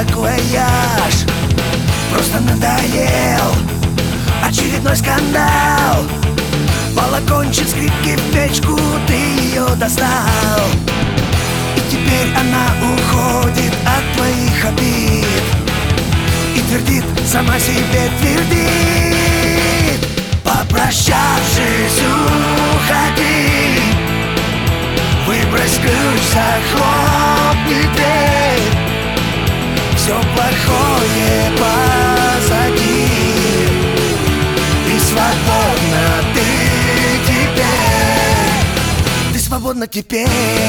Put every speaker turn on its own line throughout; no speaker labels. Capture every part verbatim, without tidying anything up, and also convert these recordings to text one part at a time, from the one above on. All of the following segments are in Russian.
саквояж. Просто надоел очередной скандал. Балакончик, скрипки в печку, ты ее достал. И теперь она уходит от твоих обид и твердит, сама себе твердит: попрощавшись, уходи, выбрось ключ, захлопни дверь, все плохое позади, и свободна ты теперь, ты свободна теперь.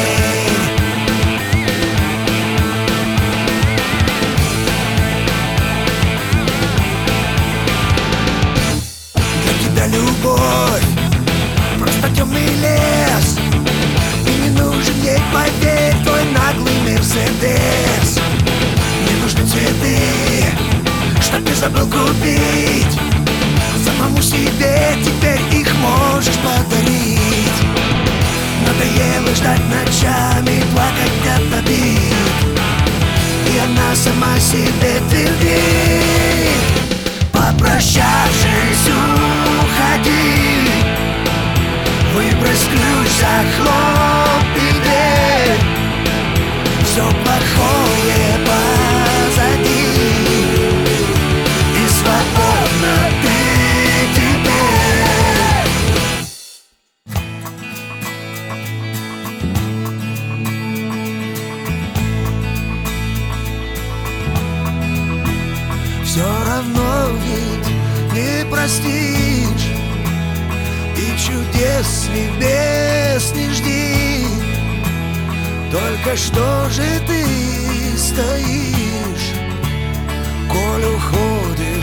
Любовь просто темный лес, и не нужен ей, поверь, твой наглый Мерседес. Не нужны цветы, что ты забыл купить, самому себе теперь их можешь подарить. Надоело ждать ночами, плакать от обид, и она сама себе твердит: попрощавшись, уходи, выбрось ключ, захлопни дверь, все плохое позади, и свободна ты теперь. Все равно ведь не простишь, и чудес с небес не жди. Только что же ты стоишь, коль уходишь?